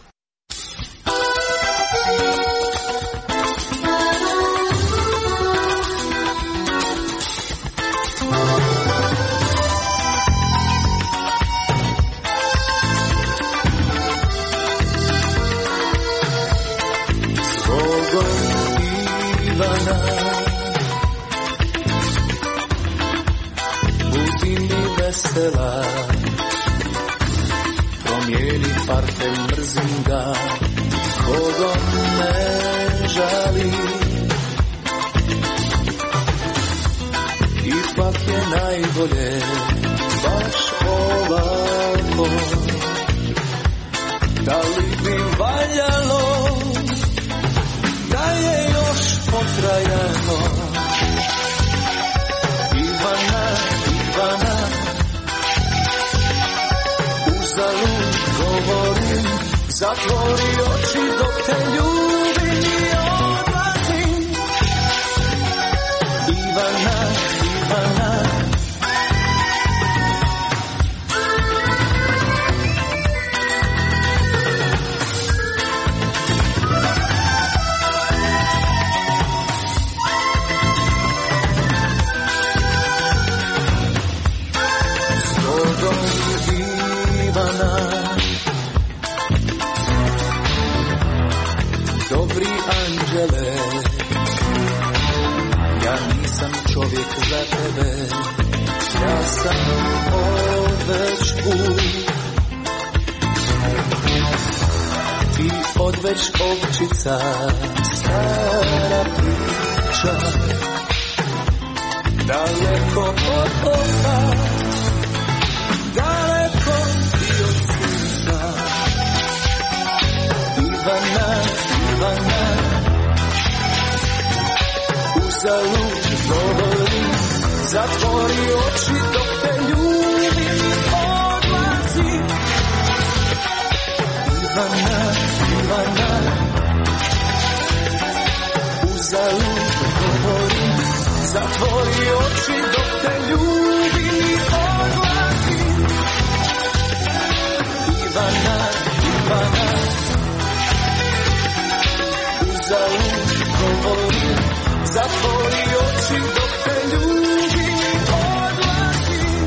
Promijeni partem, mrzim ga, kogom ne žali. Ipak je najbolje baš ovako. Da li bi valjalo da je još potrajano? Ivana, Ivana, uzalud govorim, zatvori oči dok te ljubim i odlazim. Ivana, Ivana, dobri anđele, ja nisam čovjek za tebe, ja sam odveć ti odveć ovčica, stara priča. daleko od oka, daleko i od sunca. Ivana, Ivana, uzalud govorim, zatvori oči dok te ljubim i odlazim. Ivana, Ivana, uzalud govorim, zatvori oči dok te ljubim i odlazim. Ivana, Ivana, uzalud govorim, zatvori oči dok te ljubim i odlazim.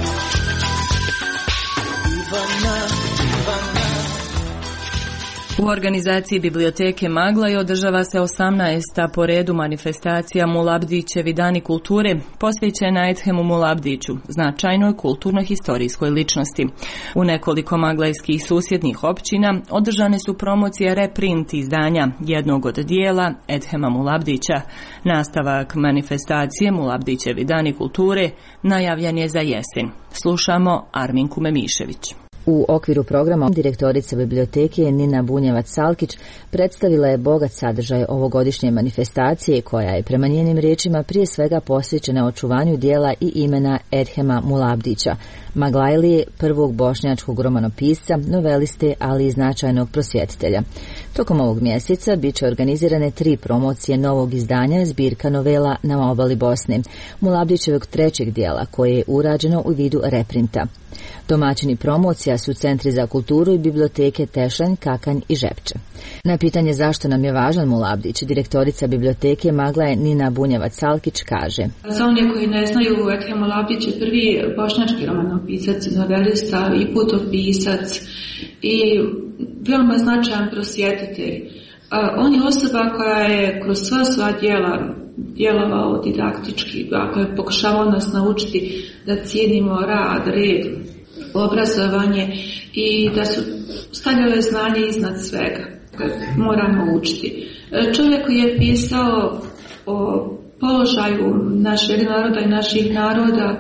Ivana, Ivana. U organizaciji Biblioteke Maglaj održava se 18. po redu manifestacija Mulabdićevi dani kulture, posvećena Edhemu Mulabdiću, značajnoj kulturno-historijskoj ličnosti. U nekoliko maglajskih susjednih općina održane su promocije reprint izdanja jednog od dijela Edhema Mulabdića. Nastavak manifestacije Mulabdićevi dani kulture najavljen je za jesen. Slušamo Arminku Memišević. U okviru programa direktorica biblioteke Nina Bunjevac-Salkić predstavila je bogat sadržaj ovogodišnje manifestacije koja je prema njenim riječima prije svega posvećena očuvanju dijela i imena Edhema Mulabdića, Maglajlije, prvog bošnjačkog romanopisca, noveliste, ali i značajnog prosvjetitelja. Tokom ovog mjeseca bit će organizirane 3 promocije novog izdanja zbirka novela Na obali Bosne, Mulabdićevog 3. dijela koje je urađeno u vidu reprinta. Domaćini promocija su Centri za kulturu i biblioteke Tešanj, Kakanj i Žepče. Na pitanje zašto nam je važan Mulabdić, direktorica biblioteke Maglaje Nina Bunjevac-Salkić kaže: Za one koji ne znaju, Edhem Mulabdić je prvi bošnjački romanopisac, novelista i putopisac i veoma značajan prosvjetitelj. On je osoba koja je kroz sva djela djelovao didaktički, koja je pokušavao nas naučiti da cijenimo rad, red, obrazovanje i da su stavljale znanje iznad svega, moramo učiti. Čovjek koji je pisao o položaju našeg naroda i naših naroda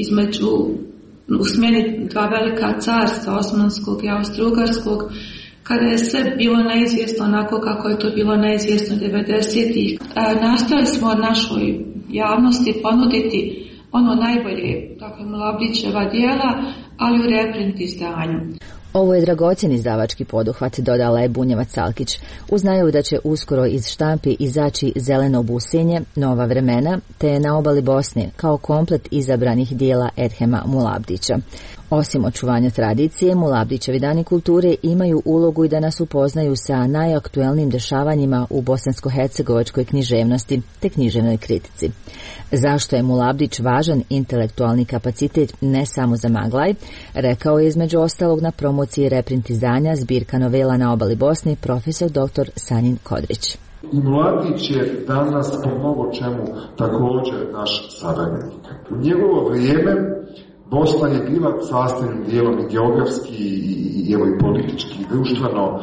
u smjeni 2 velika carstva, Osmanskog i Austro-Ugarskog, kada je sve bilo neizvjesno onako kako je to bilo neizvjesno 90-ih. Nastojali smo našoj javnosti ponuditi ono najbolje, dakle Mulabdićeva djela, ali u reprint izdanju. Ovo je dragocjen izdavački poduhvat, dodala je Bunjevac-Salkić, uz najavu da će uskoro iz štampi izaći Zeleno busenje, Nova vremena, te Na obali Bosne, kao komplet izabranih dijela Edhema Mulabdića. Osim očuvanja tradicije, Mulabdićevi dani kulture imaju ulogu i da nas upoznaju sa najaktuelnijim dešavanjima u bosansko-hercegovačkoj književnosti te književnoj kritici. Zašto je Mulabdić važan intelektualni kapacitet ne samo za Maglaj, rekao je između ostalog na promociji reprint izdanja zbirka novela Na obali Bosne profesor dr. Sanjin Kodrić. Mulabdić je danas po mnogo čemu također naš savremenik. U njegovo vrijeme Bosna je bila sastavnim dijelom i geografski i politički i društveno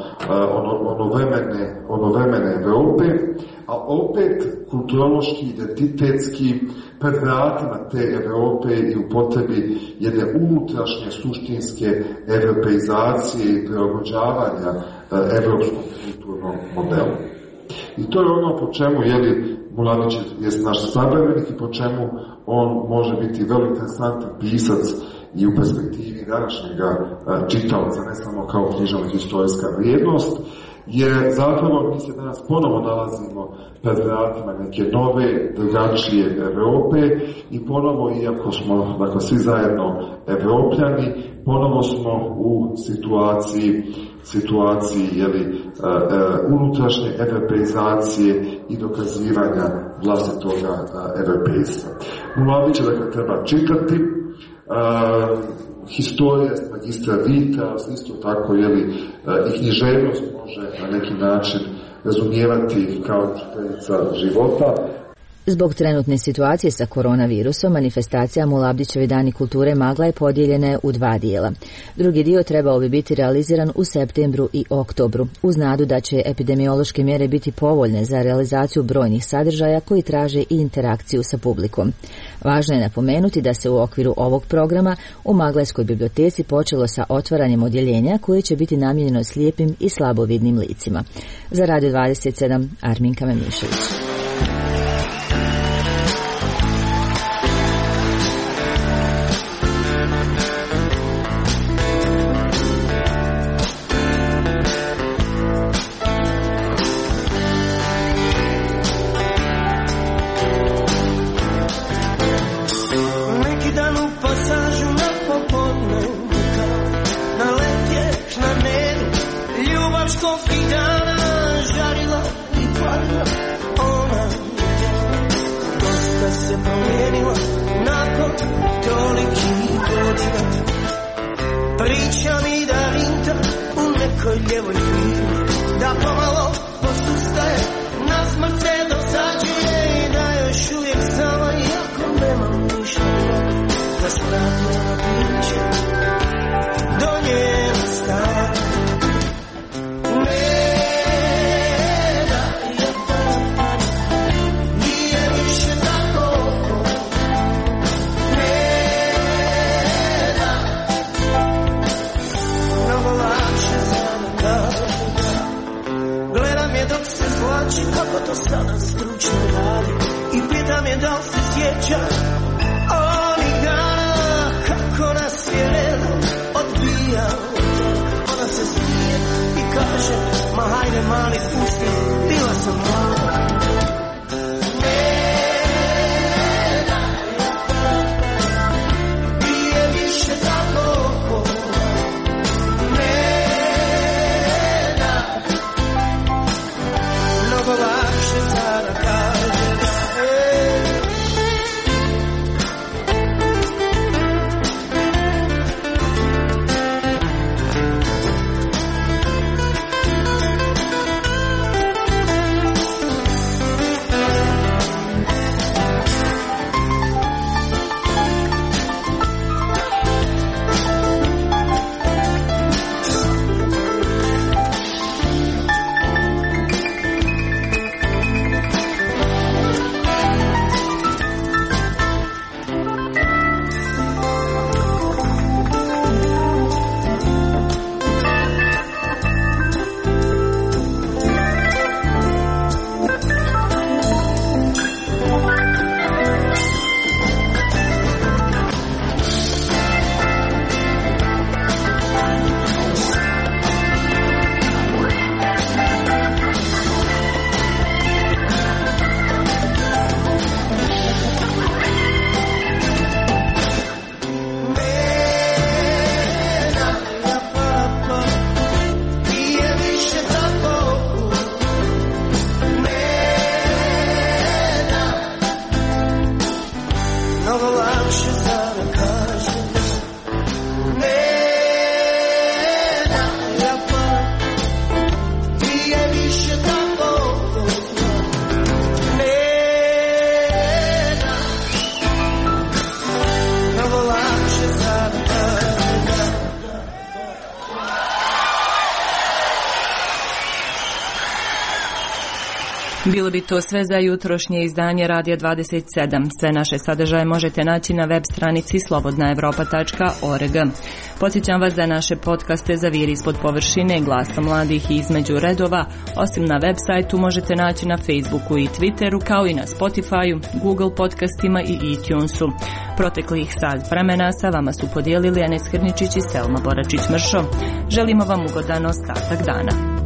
onovremene Europe, a opet kulturološki, identitetski pred vratima te Europe i u potrebi jedne unutrašnje suštinske europeizacije i prilagođavanja evropskom kulturnom modelu. I to je ono po čemu Mulabdić je naš savremenik i po čemu on može biti veliko interesantan pisac i u perspektivi današnjega čitalaca, ne samo kao književna historijska vrijednost, jer zapravo mi se danas ponovo nalazimo pred vratima neke nove, drugačije Europe i ponovo, iako smo svi zajedno Evropljani, ponovo smo u situaciji unutrašnje europeizacije i dokazivanja vlastitoga europejstva. Mulabdića treba čitati, historija magistra Vita, isto tako i književnost može na neki način razumijevati kao učiteljica života. Zbog trenutne situacije sa koronavirusom, manifestacija Mulabdićevi dani kulture Magla je podijeljena u 2 dijela. Drugi dio trebao bi biti realiziran u septembru i oktobru, uz nadu da će epidemiološke mjere biti povoljne za realizaciju brojnih sadržaja koji traže i interakciju sa publikom. Važno je napomenuti da se u okviru ovog programa u Maglajskoj biblioteci počelo sa otvaranjem odjeljenja koje će biti namijenjeno slijepim i slabovidnim licima. Za Radio 27, Arminka Memišević. Bilo bi to sve za jutrošnje izdanje Radija 27. Sve naše sadržaje možete naći na web stranici slobodnaevropa.org. Podsjećam vas da naše podcaste za Vir ispod površine, Glasa mladih i Između redova, osim na web sajtu možete naći na Facebooku i Twitteru, kao i na Spotifyu, Google podcastima i iTunesu. Proteklih sat vremena sa vama su podijelili Enes Hrničić i Selma Boračić-Mršo. Želimo vam ugodan ostatak dana.